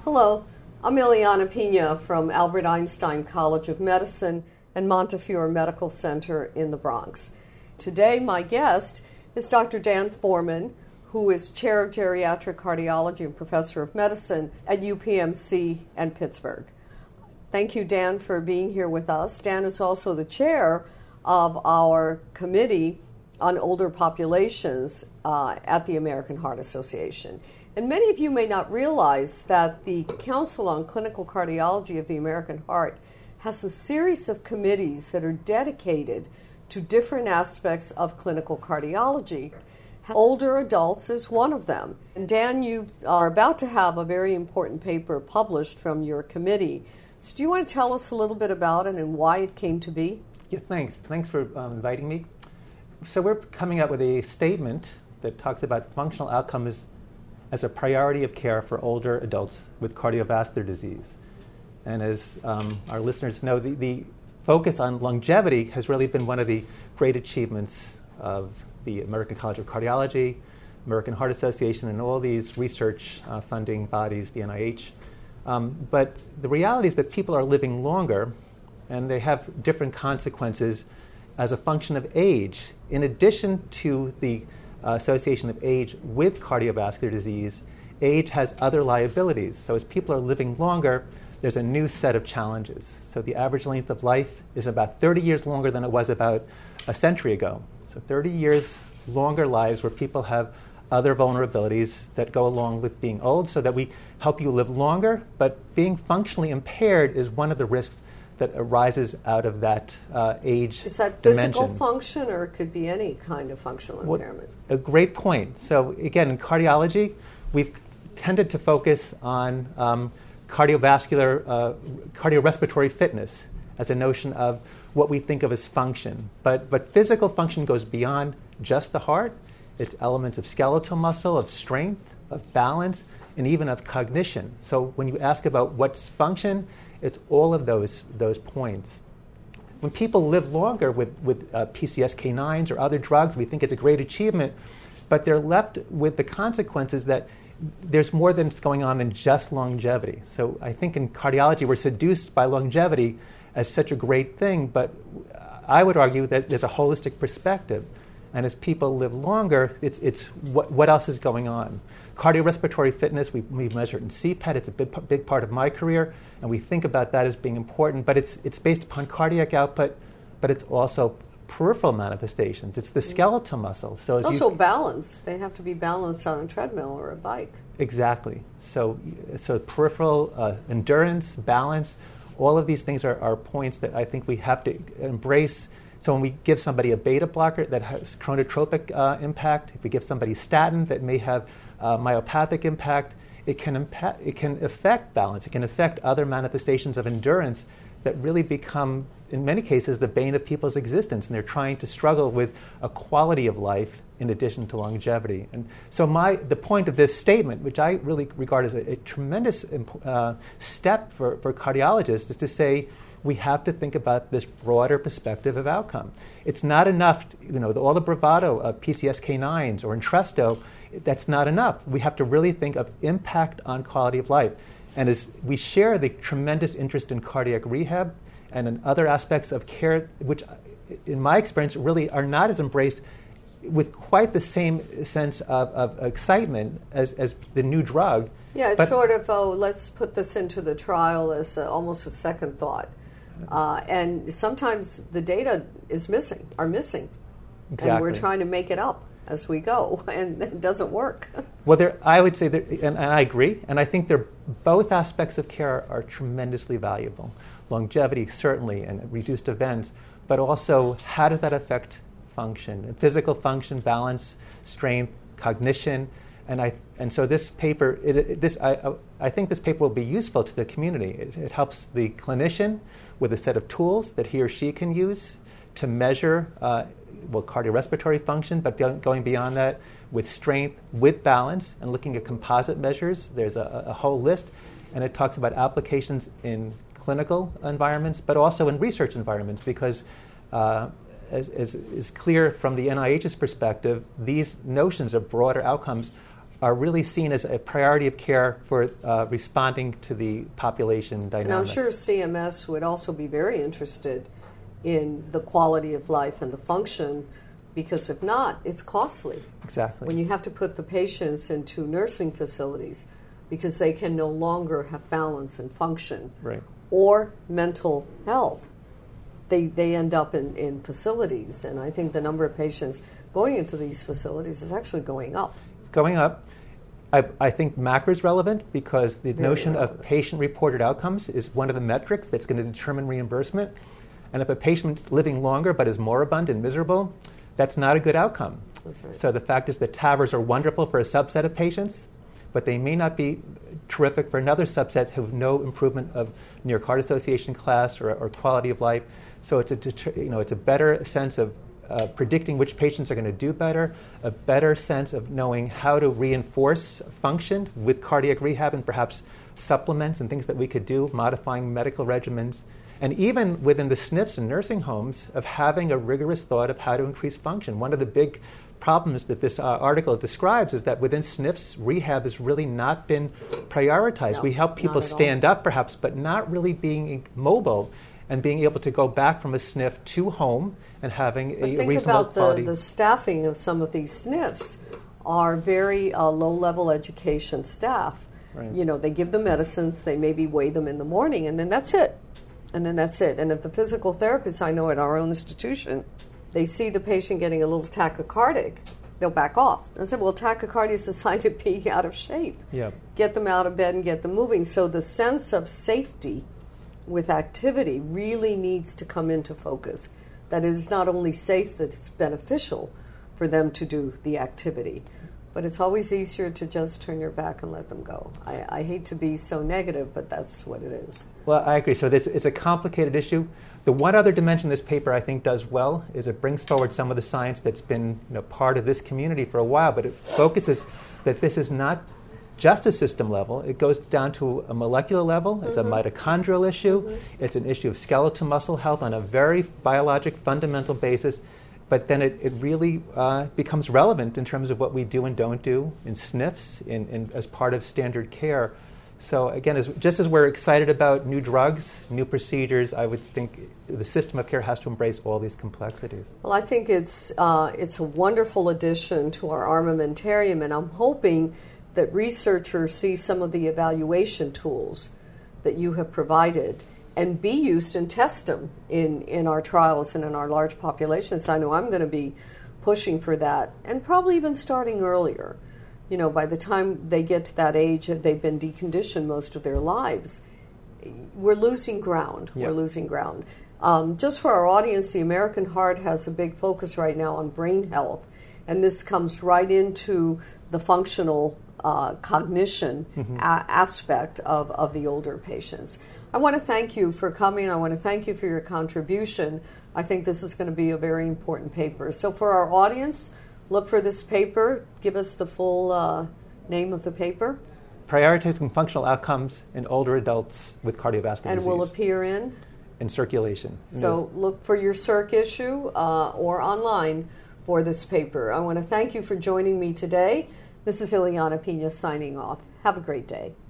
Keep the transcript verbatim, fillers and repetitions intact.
Hello, I'm Ileana Pina from Albert Einstein College of Medicine and Montefiore Medical Center in the Bronx. Today, my guest is Doctor Dan Foreman, who is Chair of Geriatric Cardiology and Professor of Medicine at U P M C and Pittsburgh. Thank you, Dan, for being here with us. Dan is also the chair of our committee on older populations uh, at the American Heart Association. And many of you may not realize that the Council on Clinical Cardiology of the American Heart has a series of committees that are dedicated to different aspects of clinical cardiology. Older adults is one of them. And Dan, you are about to have a very important paper published from your committee. So do you want to tell us a little bit about it and why it came to be? Yeah, thanks. Thanks for um, inviting me. So we're coming up with a statement that talks about functional outcomes as a priority of care for older adults with cardiovascular disease. And as um, our listeners know, the, the focus on longevity has really been one of the great achievements of the American College of Cardiology, American Heart Association, and all these research uh, funding bodies, the N I H. Um, but the reality is that people are living longer, and they have different consequences as a function of age. In addition to the uh, association of age with cardiovascular disease, age has other liabilities. So as people are living longer, there's a new set of challenges. So the average length of life is about thirty years longer than it was about a century ago. So thirty years longer lives where people have other vulnerabilities that go along with being old, so that we help you live longer, but being functionally impaired is one of the risks that arises out of that uh, age Is that dimension. Physical function, or it could be any kind of functional What, impairment? A great point. So again, in cardiology, we've tended to focus on um, cardiovascular, uh, cardiorespiratory fitness as a notion of what we think of as function. But, but physical function goes beyond just the heart. It's elements of skeletal muscle, of strength, of balance, and even of cognition. So when you ask about what's function, it's all of those, those points. When people live longer with, with uh, P C S K nines or other drugs, we think it's a great achievement, but they're left with the consequences that there's more that's going on than just longevity. So I think in cardiology, we're seduced by longevity as such a great thing, but I would argue that there's a holistic perspective. And as people live longer, it's, it's what, what else is going on. Cardiorespiratory fitness, we, we measure it in C PET. It's a big, big part of my career, and we think about that as being important. But it's, it's based upon cardiac output, but it's also peripheral manifestations. It's the skeletal muscle. So it's as also you, balance. They have to be balanced on a treadmill or a bike. Exactly. So, so peripheral uh, endurance, balance, all of these things are, are points that I think we have to embrace. So when we give somebody a beta blocker that has chronotropic uh, impact, if we give somebody statin that may have uh, myopathic impact, it can impact, it can affect balance. It can affect other manifestations of endurance that really become, in many cases, the bane of people's existence, and they're trying to struggle with a quality of life in addition to longevity. And so my the point of this statement, which I really regard as a, a tremendous uh, step for, for cardiologists, is to say, we have to think about this broader perspective of outcome. It's not enough, you know, the, all the bravado of P C S K nines or Entresto, that's not enough. We have to really think of impact on quality of life. And as we share the tremendous interest in cardiac rehab and in other aspects of care, which in my experience really are not as embraced with quite the same sense of, of excitement as, as the new drug. Yeah, it's but, sort of, oh, let's put this into the trial as a, almost a second thought. Uh, and sometimes the data is missing, are missing. Exactly. And we're trying to make it up as we go, and it doesn't work. Well, there, I would say, that, and, and I agree, and I think they're, both aspects of care are, are tremendously valuable. Longevity, certainly, and reduced events, but also how does that affect function, and physical function, balance, strength, cognition. And I and so this paper, it, it, this I I think this paper will be useful to the community. It, it helps the clinician with a set of tools that he or she can use to measure uh, well cardiorespiratory function, but going beyond that with strength, with balance, and looking at composite measures. There's a, a whole list, and it talks about applications in clinical environments, but also in research environments, because uh, as, as is clear from the N I H's perspective, these notions of broader outcomes are really seen as a priority of care for uh, responding to the population dynamics. And I'm sure C M S would also be very interested in the quality of life and the function, because if not, it's costly. Exactly. When you have to put the patients into nursing facilities because they can no longer have balance and function, right, or mental health, they they end up in, in facilities. And I think the number of patients going into these facilities is actually going up. It's going up. I, I think MACRA is relevant because the Very notion relevant. of patient-reported outcomes is one of the metrics that's going to determine reimbursement. And if a patient's living longer but is moribund and miserable, that's not a good outcome. That's right. So the fact is that T A V Rs are wonderful for a subset of patients, but they may not be terrific for another subset who have no improvement of New York Heart Association class or, or quality of life. So it's a deter, you know it's a better sense of uh, predicting which patients are going to do better, a better sense of knowing how to reinforce function with cardiac rehab and perhaps supplements and things that we could do, modifying medical regimens. And even within the S N Fs and nursing homes, of having a rigorous thought of how to increase function. One of the big problems that this uh, article describes is that within S N Fs, rehab has really not been prioritized. No, we help people stand all. up, perhaps, but not really being mobile and being able to go back from a S N F to home and having But a think reasonable about quality. the, the staffing of some of these S N Fs are very uh, low-level education staff. Right. You know, they give the medicines, they maybe weigh them in the morning, and then that's it. And then that's it. And if the physical therapists I know at our own institution, they see the patient getting a little tachycardic, they'll back off. I said, well, tachycardia is a sign of being out of shape. Yep. Get them out of bed and get them moving. So the sense of safety with activity really needs to come into focus. That it is not only safe, that it's beneficial for them to do the activity. But it's always easier to just turn your back and let them go. I, I hate to be so negative, but that's what it is. Well, I agree. So this it's a complicated issue. The one other dimension this paper I think does well is it brings forward some of the science that's been you know, part of this community for a while, but it focuses that this is not just a system level. It goes down to a molecular level. It's mm-hmm. a mitochondrial issue. Mm-hmm. It's an issue of skeletal muscle health on a very biologic, fundamental basis. But then it, it really uh, becomes relevant in terms of what we do and don't do in S N Fs, in, in, as part of standard care. So again, as, just as we're excited about new drugs, new procedures, I would think the system of care has to embrace all these complexities. Well, I think it's uh, it's a wonderful addition to our armamentarium, and I'm hoping that researchers see some of the evaluation tools that you have provided and be used and test them in, in our trials and in our large populations. I know I'm going to be pushing for that, and probably even starting earlier. You know, by the time they get to that age, they've been deconditioned most of their lives. We're losing ground. Yeah. We're losing ground. Um, just for our audience, the American Heart has a big focus right now on brain health, and this comes right into the functional uh, cognition mm-hmm. a- aspect of, of the older patients. I want to thank you for coming. I want to thank you for your contribution. I think this is going to be a very important paper. So for our audience, look for this paper. Give us the full uh, name of the paper. Prioritizing functional outcomes in older adults with cardiovascular and disease. And will appear in? In Circulation. So look for your Circ issue uh, or online for this paper. I want to thank you for joining me today. This is Ileana Pina signing off. Have a great day.